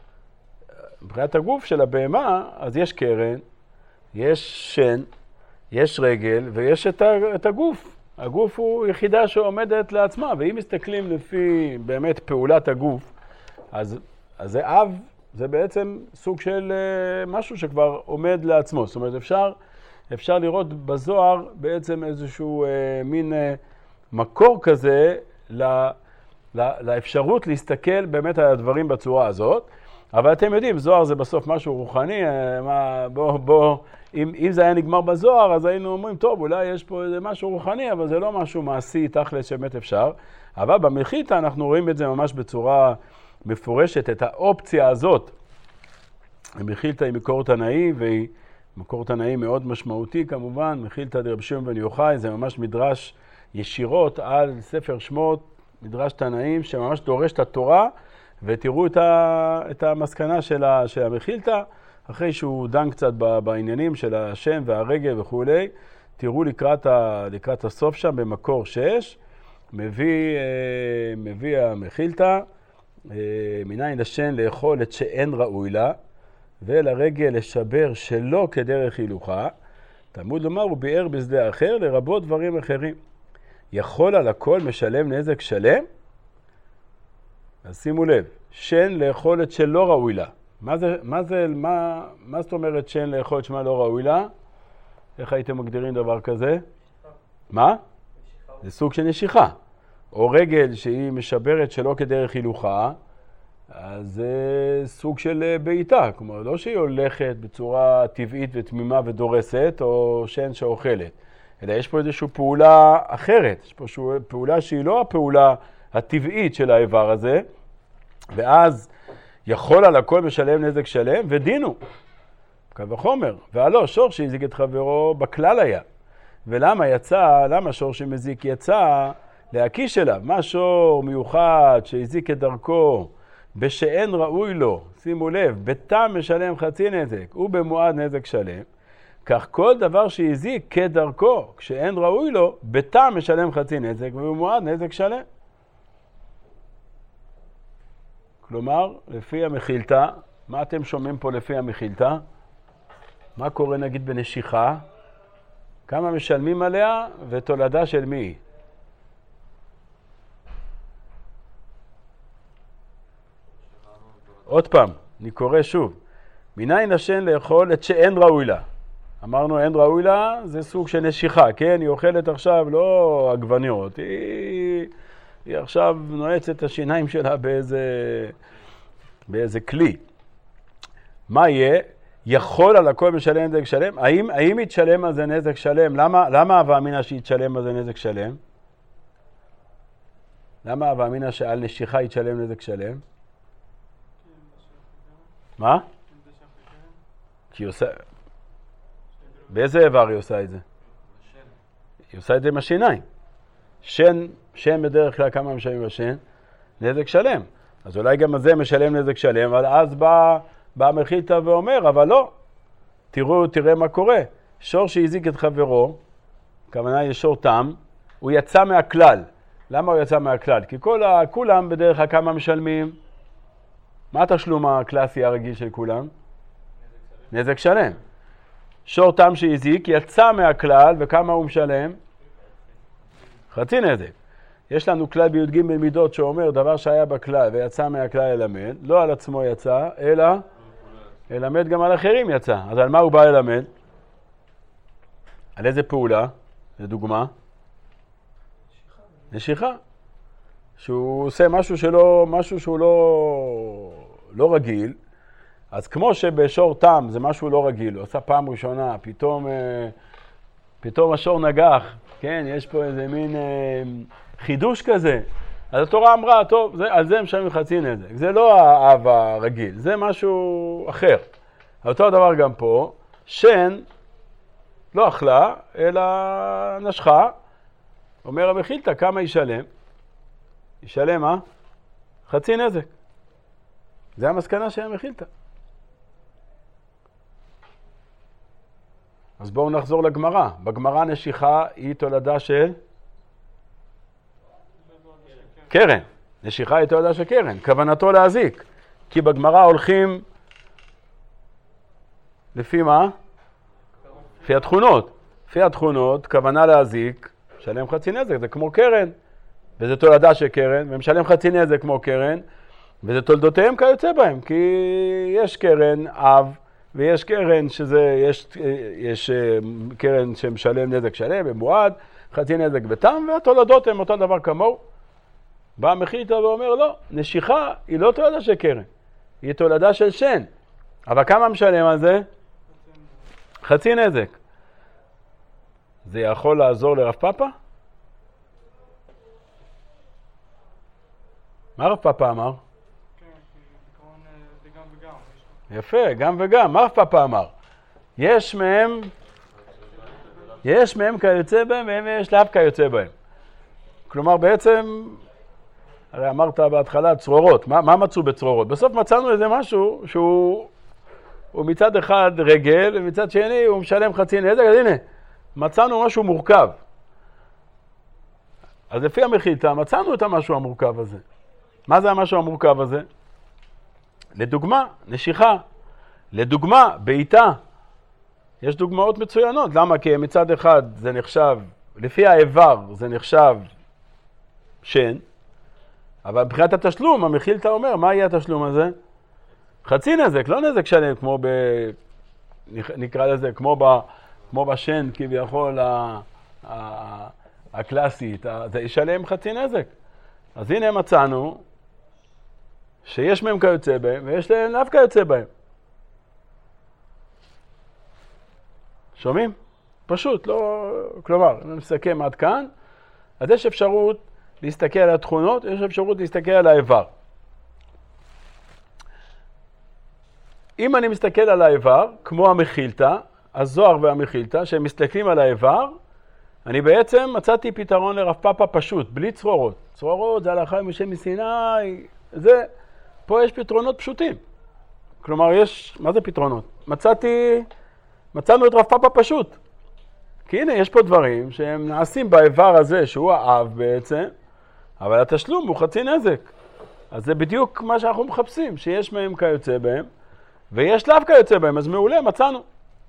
מבחינת הגוף של הבהמה, אז יש קרן, יש שן, יש רגל ויש את, ה, את הגוף. הגוף הוא יחידה שעומדת לעצמה, ואם מסתכלים לפי באמת פעולת הגוף, אז, אז זה אב, זה בעצם סוג של uh, משהו שכבר עומד לעצמו. זאת אומרת, אפשר, אפשר לראות בזוהר בעצם איזשהו uh, מין uh, מקור כזה ל, ל, לאפשרות להסתכל באמת על הדברים בצורה הזאת. אבל אתם יודעים, זוהר זה בסוף משהו רוחני, מה, בוא, בוא, אם, אם זה היה נגמר בזוהר, אז היינו אומרים, טוב, אולי יש פה איזה משהו רוחני, אבל זה לא משהו מעשי, תכל'ס שבאמת אפשר. אבל במלכיתה אנחנו רואים את זה ממש בצורה מפורשת, את האופציה הזאת. המלכיתה היא מקור תנאי, והיא מקור תנאי מאוד משמעותי כמובן, מלכיתה דרבי שמעון בן יוחאי, זה ממש מדרש ישירות על ספר שמות, מדרש תנאים שממש דורש את התורה, ותראו את, ה, את המסקנה של, ה, של המלכיתה, אחרי שהוא דן קצת בעניינים של השם והרגל וכו', תראו לקראת, ה, לקראת הסוף שם במקור שש, מביא, מביא המלכיתה, מניין לשן לאכול את שאין ראוי לה, ולרגל לשבר שלא כדרך הילוכה, תלמוד לומר הוא ביאר בשדה אחר לרבות דברים אחרים. יכול על הכל משלם נזק שלם? אז שימו לב, שן לאכול את שלא ראוי לה. מה זה, מה זה, מה, מה זאת אומרת שן לאכול את שמה לא ראוי לה? איך הייתם מגדירים דבר כזה? מה? זה סוג של נשיכה. או רגל שהיא משברת שלא כדרך הילוכה, אז זה סוג של בעיטה. כלומר, לא שהיא הולכת בצורה טבעית ותמימה ודורסת, או שן שאוכלת. אלא יש פה איזושהי פעולה אחרת. יש פה פעולה שהיא לא הפעולה הטבעית של האיבר הזה, ואז יכול על הכל משלם נזק שלם, ודינו, קו החומר, והלא, שור שהזיק את חברו בכלל היה. ולמה יצא, למה שור שמזיק יצא להקיש אליו? מה שור מיוחד שהזיק את דרכו, בשאין ראוי לו, שימו לב, בתם משלם חצי נזק, ובמועד נזק שלם, כך כל דבר שהזיק כדרכו, כשאין ראוי לו, בתם משלם חצי נזק, ובמועד נזק שלם. כלומר, לפי המלכיתה, מה אתם שומעים פה לפי המחילתא? מה קורה נגיד בנשיכה? כמה משלמים עליה ותולדה של מי היא? עוד פעם, אני קורא שוב. מניין השן לאכול את שאין ראוי לה. אמרנו אין ראוי לה, זה סוג של נשיכה, כן? היא אוכלת עכשיו לא עגבניות, היא, היא עכשיו נועצת את השיניים שלה באיזה, באיזה כלי. מה יהיה? יכול על הכל משלם נזק שלם? האם, האם יתשלם על זה נזק שלם? למה, למה אבא אמינה שיתשלם על זה נזק שלם? למה אבא אמינה שעל נשיכה יתשלם נזק שלם? מה? כי היא עושה... באיזה איבר היא עושה את זה? היא עושה את זה עם השיניים. שן, שן בדרך כלל כמה משלמים בשן? נזק שלם. אז אולי גם הזה משלם נזק שלם, אבל אז בא, בא מחילתא ואומר, אבל לא. תראו, תראה מה קורה. שור שהזיק את חברו, הכוונה היא שור תם, הוא יצא מהכלל. למה הוא יצא מהכלל? כי כל ה, כולם בדרך כלל כמה משלמים? מה התשלום הקלאסי הרגיל של כולם? נזק שלם. שור תם שהזיק יצא מהכלל, וכמה הוא משלם? חצי נזק. יש לנו כלל בי"ג במידות שאומר דבר שהיה בכלל ויצא מהכלל ללמד, לא על עצמו יצא, אלא ללמד גם על אחרים יצא. אז על מה הוא בא ללמד? על איזה פעולה? לדוגמה? נשיכה. שהוא עושה משהו שלא, משהו שהוא לא, לא רגיל, אז כמו שבשור תם זה משהו לא רגיל, הוא עושה פעם ראשונה, פתאום, פתאום השור נגח, כן, יש פה איזה מין חידוש כזה. אז התורה אמרה, טוב, זה, על זה משלמים חצי נזק. זה לא האב הרגיל, זה משהו אחר. אותו דבר גם פה, שן לא אכלה, אלא נשכה, אומר המחילתא, כמה ישלם? ישלם, מה? חצי נזק. זה המסקנה של המחילתא. אז בואו נחזור לגמרא. בגמרא נשיכה היא תולדה של קרן. נשיכה היא תולדה של קרן. כוונתו להזיק. כי בגמרא הולכים לפי מה? לפי התכונות. לפי התכונות, כוונה להזיק, משלם חצי נזק. זה כמו קרן. וזה תולדה של קרן, ומשלם חצי נזק כמו קרן, וזה תולדותיהם כיוצא בהם. כי יש קרן אב, ויש קרן שזה, יש, יש קרן שמשלם נזק שלם במועד, חצי נזק בתם, והתולדות הם אותו דבר כמוהו. בא מחילתא ואומר, לא, נשיכה היא לא תולדה של קרן, היא תולדה של שן. אבל כמה משלם על זה? חצי נזק. זה יכול לעזור לרב פאפא? מה רב פאפא אמר? יפה, גם וגם. מה רב פאפא אמר? יש מהם, יש מהם כיוצא בהם, והם יש לאו כיוצא בהם. כלומר, בעצם, הרי אמרת בהתחלה צרורות. מה, מה מצאו בצרורות? בסוף מצאנו איזה משהו שהוא הוא מצד אחד רגל, ומצד שני הוא משלם חצי נזק. אז הנה, מצאנו משהו מורכב. אז לפי המחילתא, מצאנו את המשהו המורכב הזה. מה זה המשהו המורכב הזה? לדוגמה, נשיכה. לדוגמה, בעיטה. יש דוגמאות מצוינות. למה? כי מצד אחד זה נחשב, לפי האיבר זה נחשב שן, אבל מבחינת התשלום, המחילתא אומר, מה יהיה התשלום הזה? חצי נזק, לא נזק שלם, כמו ב... נקרא לזה, כמו, ב... כמו בשן, כביכול ה... ה... הקלאסית, זה ישלם חצי נזק. אז הנה מצאנו שיש מהם כיוצא בהם, ויש להם לאו כיוצא בהם. שומעים? פשוט, לא... כלומר, אם נסכם עד כאן, אז יש אפשרות להסתכל על התכונות, יש אפשרות להסתכל על האיבר. אם אני מסתכל על האיבר, כמו המחילתא, הזוהר והמחילתא, שהם מסתכלים על האיבר, אני בעצם מצאתי פתרון לרב פאפא פשוט, בלי צרורות. צרורות זה הלכה משה מסיני, זה, פה יש פתרונות פשוטים. כלומר, יש, מה זה פתרונות? מצאתי, מצאנו את רב פאפא פשוט. כי הנה, יש פה דברים שהם נעשים באיבר הזה, שהוא האב בעצם, אבל התשלום הוא חצי נזק. אז זה בדיוק מה שאנחנו מחפשים, שיש מהם כיוצא בהם. ויש לאו כיוצא בהם, אז מעולה, מצאנו.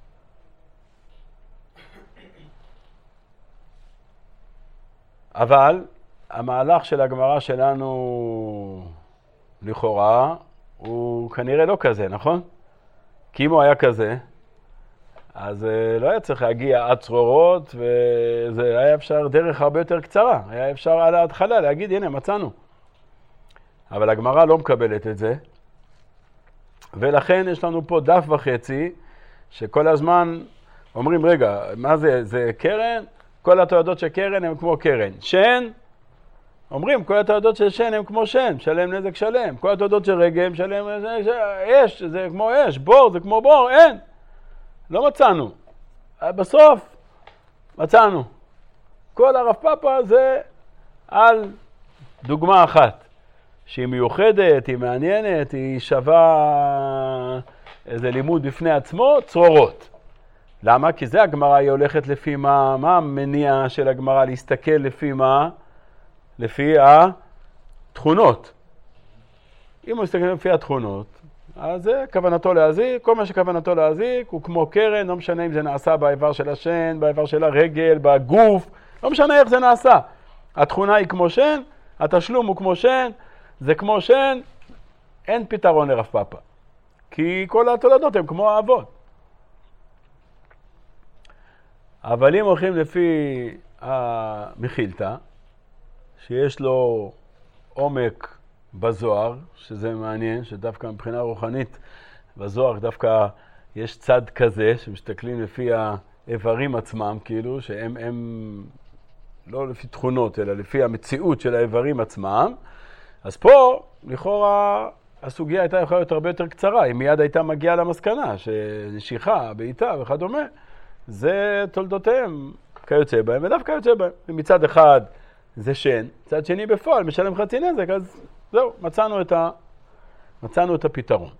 אבל המהלך של הגמרא שלנו לכאורה הוא כנראה לא כזה, נכון? כי אם הוא היה כזה, אז לא היה צריך להגיע עד צרורות, וזה היה אפשר דרך הרבה יותר קצרה. היה אפשר על ההתחלה להגיד, הנה, מצאנו. אבל הגמרא לא מקבלת את זה, ולכן יש לנו פה דף וחצי, שכל הזמן אומרים, רגע, מה זה? זה קרן? כל התועדות של קרן הם כמו קרן. שן? אומרים, כל התועדות של שן הם כמו שן, שלם נזק שלם. כל התועדות של רגם, שלם נזק, אש, זה כמו אש, בור, זה כמו בור, אין. לא מצאנו. בסוף מצאנו. כל הרב פאפה זה על דוגמה אחת, שהיא מיוחדת, היא מעניינת, היא שווה איזה לימוד בפני עצמו, צרורות. למה? כי זה הגמרא, היא הולכת לפי מה, מה המניע של הגמרא להסתכל לפי מה? לפי התכונות. אם הוא מסתכל לפי התכונות, אז זה כוונתו להזיק, כל מה שכוונתו להזיק הוא כמו קרן, לא משנה אם זה נעשה באיבר של השן, באיבר של הרגל, בגוף, לא משנה איך זה נעשה. התכונה היא כמו שן, התשלום הוא כמו שן, זה כמו שן, אין פתרון לרב פאפה. כי כל התולדות הן כמו האבות. אבל אם הולכים לפי המחילתא, שיש לו עומק בזוהר, שזה מעניין, שדווקא מבחינה רוחנית, בזוהר דווקא יש צד כזה, שמסתכלים לפי האיברים עצמם, כאילו, שהם הם לא לפי תכונות, אלא לפי המציאות של האיברים עצמם. אז פה, לכאורה, הסוגיה הייתה יכולה להיות הרבה יותר קצרה, היא מיד הייתה מגיעה למסקנה, שנשיכה, בעיטה וכדומה, זה תולדותיהם כיוצא בהם, ודווקא כיוצא בהם. מצד אחד זה שן, מצד שני בפועל, משלם חצי נזק, אז זהו, מצאנו את, ה... מצאנו את הפתרון.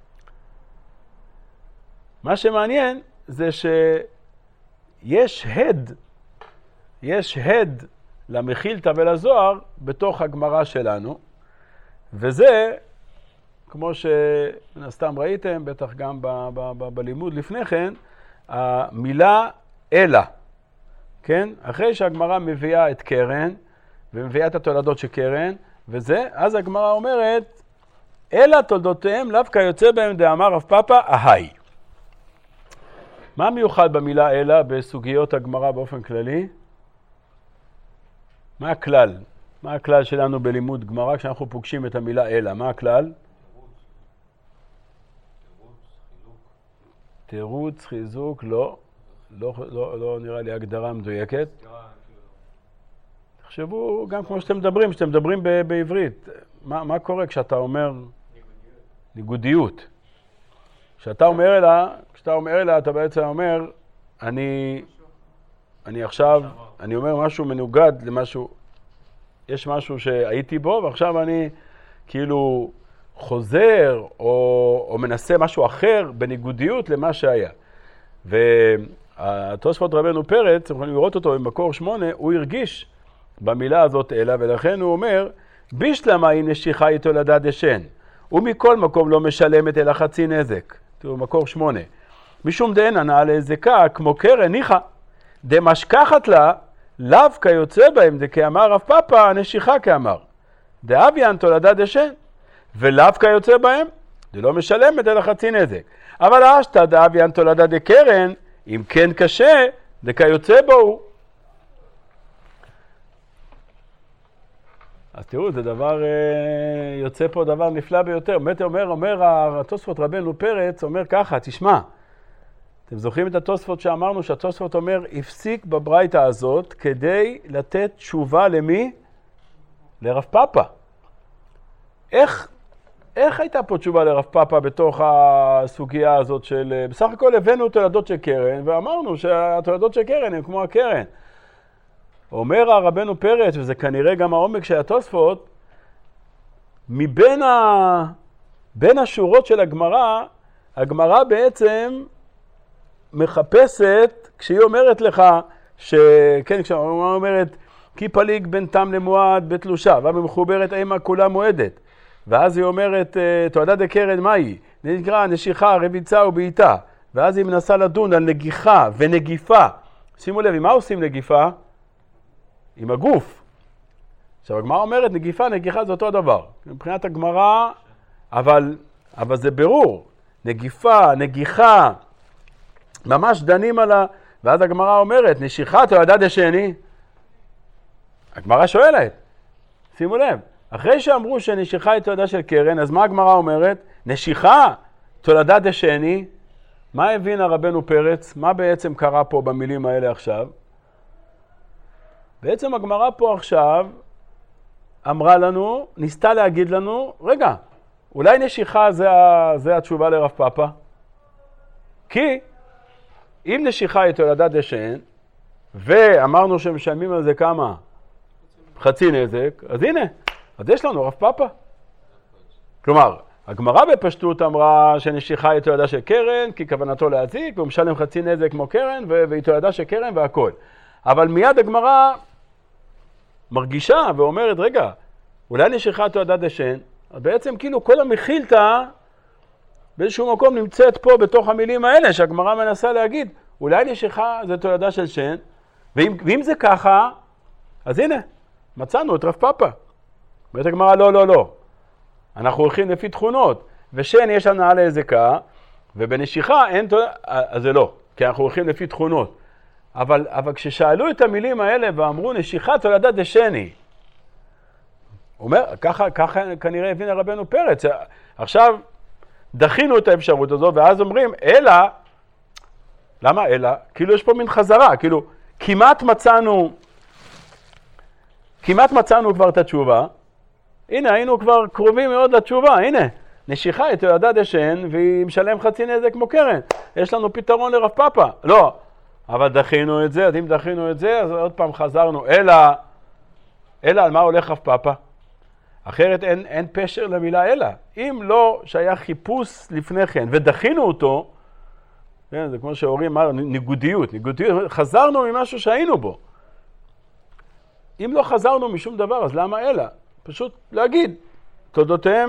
מה שמעניין זה שיש הד, יש הד למחילתא ולזוהר בתוך הגמרא שלנו, וזה, כמו שסתם ראיתם, בטח גם ב- ב- ב- בלימוד לפני כן, המילה אלא, כן? אחרי שהגמרא מביאה את קרן, ומביאה את התולדות של קרן, וזה, אז הגמרא אומרת, אלא תולדותיהם לאו כיוצא בהם דאמר רב פאפה, אהי. מה מיוחד במילה אלא בסוגיות הגמרא באופן כללי? מה הכלל? מה הכלל שלנו בלימוד גמרא כשאנחנו פוגשים את המילה אלא? מה הכלל? תירוץ, חיזוק, לא. לא, לא, לא נראה לי הגדרה מדויקת. תחשבו, גם כמו שאתם מדברים, שאתם מדברים ב- בעברית, מה, מה קורה כשאתה אומר ניגודיות? כשאתה אומר אלא, כשאתה אומר אלא, אתה בעצם אומר, אני, אני עכשיו, אני אומר משהו מנוגד למשהו, יש משהו שהייתי בו, ועכשיו אני כאילו חוזר או, או מנסה משהו אחר בניגודיות למה שהיה. והתוספות רבנו פרץ, אתם יכולים לראות אותו במקור שמונה, הוא הרגיש במילה הזאת אלא, ולכן הוא אומר, בישלמה היא נשיכה איתו לדעת דשן, ומכל מקום לא משלמת אלא חצי נזק. תראו, מקור שמונה. משום דאין הנאה להזקה, כמו קרן ניחא, דמשכחת לה, לאו כיוצא בהם, דכאמר רב פאפה, הנשיכה כאמר. דאביין תולדה דשן, ולאו כיוצא בהם, דלא משלמת אלא חצי נזק. אבל אשתא דאביין תולדה דקרן, אם כן קשה, דכיוצא בו. אז תראו, זה דבר, יוצא פה דבר נפלא ביותר. באמת אומר, אומר התוספות רבנו פרץ, אומר ככה, תשמע, אתם זוכרים את התוספות שאמרנו, שהתוספות אומר, הפסיק בברייתא הזאת כדי לתת תשובה למי? לרב פאפה. איך, איך הייתה פה תשובה לרב פאפה בתוך הסוגיה הזאת של, בסך הכל הבאנו תולדות של קרן, ואמרנו שהתולדות של קרן הם כמו הקרן. אומר הרבנו פרץ, וזה כנראה גם העומק של התוספות, מבין ה... בין השורות של הגמרא, הגמרא בעצם מחפשת, כשהיא אומרת לך, שכן, כשהיא אומרת, כי פליג בין תם למועד בתלושה, ומחוברת אימה כולה מועדת. ואז היא אומרת, תולדה דקרן מהי? נקרא נשיכה, רביצה ובעיטה. ואז היא מנסה לדון על נגיחה ונגיפה. שימו לב, עם מה עושים נגיפה? עם הגוף. עכשיו, הגמרא אומרת, נגיפה, נגיחה זה אותו דבר. מבחינת הגמרא, אבל, אבל זה ברור. נגיפה, נגיחה, ממש דנים על ה... ואז הגמרא אומרת, נשיכה תולדה דשני. הגמרא שואלת, שימו לב, אחרי שאמרו שנשיכה היא תולדה של קרן, אז מה הגמרא אומרת? נשיכה תולדה דשני. מה הבין הרבנו פרץ? מה בעצם קרה פה במילים האלה עכשיו? בעצם הגמרא פה עכשיו אמרה לנו, ניסתה להגיד לנו, רגע, אולי נשיכה זה, זה התשובה לרב פאפה? כי אם נשיכה היא תולדה דשן, ואמרנו שמשלמים על זה כמה? חצי נזק, אז הנה, אז יש לנו רב פאפה. כלומר, הגמרא בפשטות אמרה שנשיכה היא תולדה של קרן, כי כוונתו להזיק, והוא משלם חצי נזק כמו קרן, והיא תולדה של קרן והכל. אבל מיד הגמרא מרגישה ואומרת, רגע, אולי נשיכה תולדה דשן, אז בעצם כאילו כל המחילתא באיזשהו מקום נמצאת פה בתוך המילים האלה, שהגמרא מנסה להגיד, אולי נשיכה זה תולדה של שן, ואם, ואם זה ככה, אז הנה, מצאנו את רב פאפה. אומרת הגמרא, לא, לא, לא. אנחנו הולכים לפי תכונות, ושן יש הנאה להזקה, ובנשיכה אין תולדה, אז זה לא, כי אנחנו הולכים לפי תכונות. אבל, אבל כששאלו את המילים האלה ואמרו נשיכה תולדה דשני, אומר, ככה, ככה כנראה הבין הרבנו פרץ. עכשיו דחינו את האפשרות הזו, ואז אומרים, אלא, למה אלא? כאילו יש פה מין חזרה, כאילו כמעט מצאנו, כמעט מצאנו כבר את התשובה, הנה היינו כבר קרובים מאוד לתשובה, הנה, נשיכה היא תולדה דשן, והיא משלם חצי נזק כמו קרן, יש לנו פתרון לרב פאפה, לא, אבל דחינו את זה, אז אם דחינו את זה, אז עוד פעם חזרנו, אלא, אלא על מה הולך רב פאפה? אחרת אין, אין פשר למילה אלא. אם לא שהיה חיפוש לפני כן, ודחינו אותו, כן, זה כמו שהורים אמרו, ניגודיות, ניגודיות, חזרנו ממשהו שהיינו בו. אם לא חזרנו משום דבר, אז למה אלא? פשוט להגיד, תודותיהם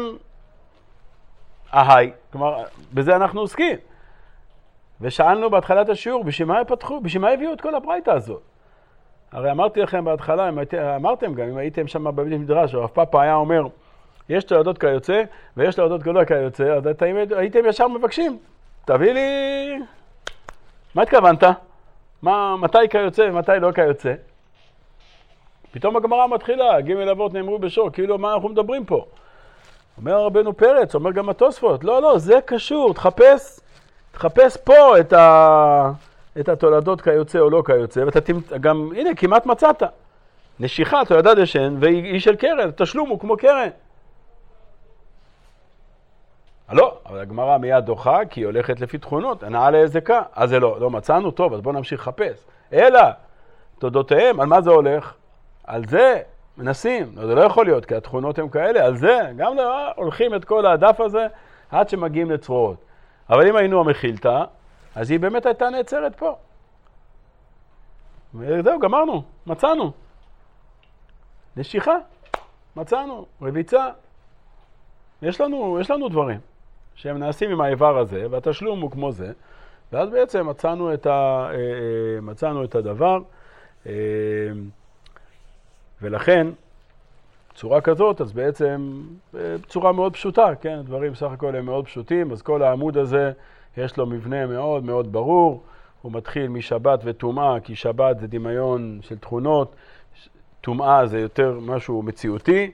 אהי, כלומר, בזה אנחנו עוסקים. ושאלנו בהתחלת השיעור, בשביל מה פתחו, בשביל מה הביאו את כל הברייתא הזאת? הרי אמרתי לכם בהתחלה, אמרתם גם, אם הייתם שם בבית מדרש, הרב פאפה היה אומר, יש תולדות כיוצא, ויש תולדות גדולה כיוצא, אז הייתם ישר מבקשים, תביא לי, מה התכוונת? מה, מתי כיוצא ומתי לא כיוצא? פתאום הגמרא מתחילה, ג' אבות נאמרו בשור, כאילו מה אנחנו מדברים פה? אומר רבנו פרץ, אומר גם התוספות, לא, לא, זה קשור, תחפש, תחפש פה את ה... את התולדות כיוצא או לא כיוצא, ואתה תמצא, גם, הנה, כמעט מצאת. נשיכה, תולדה דשן, והיא של קרן, תשלום הוא כמו קרן. לא, אבל הגמרא מיד דוחה, כי היא הולכת לפי תכונות, הנאה להזקה, אז זה לא, לא מצאנו, טוב, אז בואו נמשיך לחפש. אלא, תודותיהם, על מה זה הולך? על זה מנסים, לא, זה לא יכול להיות, כי התכונות הן כאלה, על זה, גם לא, הולכים את כל הדף הזה, עד שמגיעים לצרועות. אבל אם היינו המחילתא, אז היא באמת הייתה נעצרת פה. וזהו, גמרנו, מצאנו. נשיכה, מצאנו, רביצה. יש לנו, יש לנו דברים שהם נעשים עם האיבר הזה, והתשלום הוא כמו זה, ואז בעצם מצאנו את, ה, מצאנו את הדבר, ולכן, צורה כזאת, אז בעצם, צורה מאוד פשוטה, כן? דברים סך הכל הם מאוד פשוטים, אז כל העמוד הזה, יש לו מבנה מאוד מאוד ברור, הוא מתחיל משבת וטומאה, כי שבת זה דמיון של תכונות, טומאה זה יותר משהו מציאותי.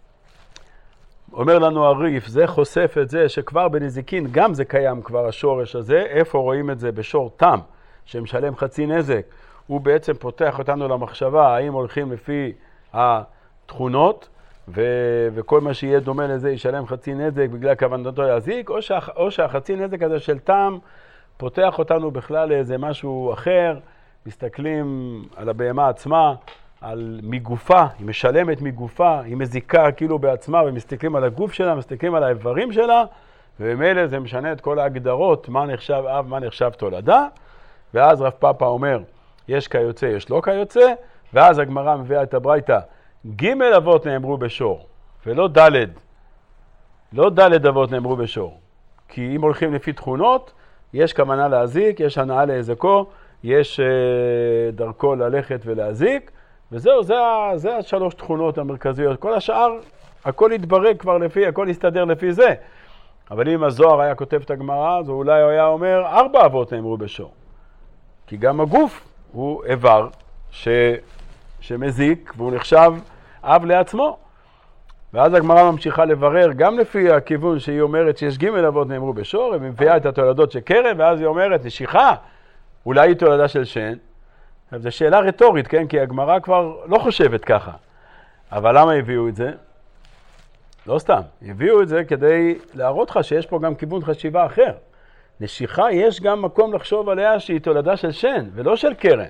אומר לנו הריף, זה חושף את זה שכבר בנזיקין גם זה קיים כבר השורש הזה, איפה רואים את זה? בשור תם, שמשלם חצי נזק, הוא בעצם פותח אותנו למחשבה, האם הולכים לפי התכונות, ו- וכל מה שיהיה דומה לזה ישלם חצי נזק בגלל כוונתו להזיק, או, שה- או שהחצי נזק הזה של טעם פותח אותנו בכלל לאיזה משהו אחר, מסתכלים על הבהמה עצמה, על מגופה, היא משלמת מגופה, היא מזיקה כאילו בעצמה, ומסתכלים על הגוף שלה, מסתכלים על האיברים שלה, ובמילא זה משנה את כל ההגדרות, מה נחשב אב, מה נחשב תולדה, ואז רב פאפה אומר, יש כיוצא, יש לא כיוצא, ואז הגמרא מביאה את הברייתא, ג' אבות נאמרו בשור, ולא ד', לא ד' אבות נאמרו בשור. כי אם הולכים לפי תכונות, יש כוונה להזיק, יש הנאה להזקו, יש אה, דרכו ללכת ולהזיק, וזהו, זה, זה השלוש תכונות המרכזיות. כל השאר, הכל יתברק כבר לפי, הכל יסתדר לפי זה. אבל אם הזוהר היה כותב את הגמרא, אז אולי הוא היה אומר, ארבע אבות נאמרו בשור. כי גם הגוף הוא איבר ש... שמזיק, והוא נחשב אב לעצמו. ואז הגמרא ממשיכה לברר, גם לפי הכיוון שהיא אומרת שיש ג' אבות נאמרו בשור, היא מביאה את התולדות של קרן, ואז היא אומרת, נשיכה, אולי היא תולדה של שן. זו שאלה רטורית, כן? כי הגמרא כבר לא חושבת ככה. אבל למה הביאו את זה? לא סתם. הביאו את זה כדי להראות לך שיש פה גם כיוון חשיבה אחר. נשיכה יש גם מקום לחשוב עליה שהיא תולדה של שן, ולא של קרן.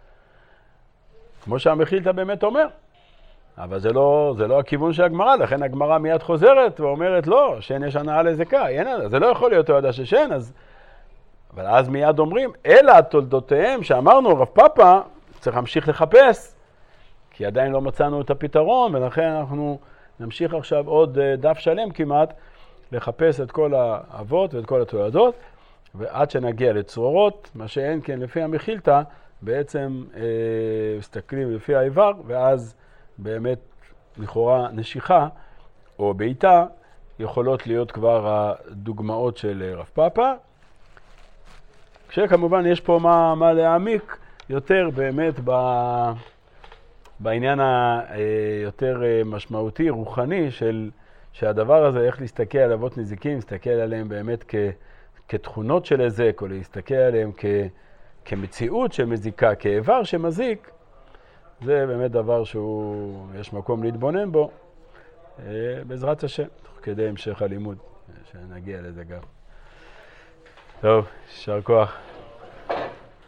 כמו שהמחילתא באמת אומר. אבל זה לא, זה לא הכיוון של הגמרא, לכן הגמרא מיד חוזרת ואומרת, לא, שן יש הנאה לזקה, זה לא יכול להיות תולדה של שן, אז... אבל אז מיד אומרים, אלא תולדותיהם שאמרנו, רב פאפא צריך להמשיך לחפש, כי עדיין לא מצאנו את הפתרון, ולכן אנחנו נמשיך עכשיו עוד דף שלם כמעט, לחפש את כל האבות ואת כל התולדות, ועד שנגיע לצרורות, מה שאין כן לפי המחילתא, בעצם אה, מסתכלים לפי האיבר, ואז באמת לכאורה נשיכה או בעיטה יכולות להיות כבר הדוגמאות של רב פאפא. כשכמובן יש פה מה, מה להעמיק יותר באמת ב, בעניין היותר משמעותי, רוחני, של שהדבר הזה, איך להסתכל על אבות נזיקים, להסתכל עליהם באמת כ, כתכונות של היזק, או להסתכל עליהם כ, כמציאות שמזיקה, כאיבר שמזיק, זה באמת דבר שהוא, יש מקום להתבונן בו, בעזרת השם, תוך כדי המשך הלימוד, שנגיע לזה גם. טוב, יישר כוח.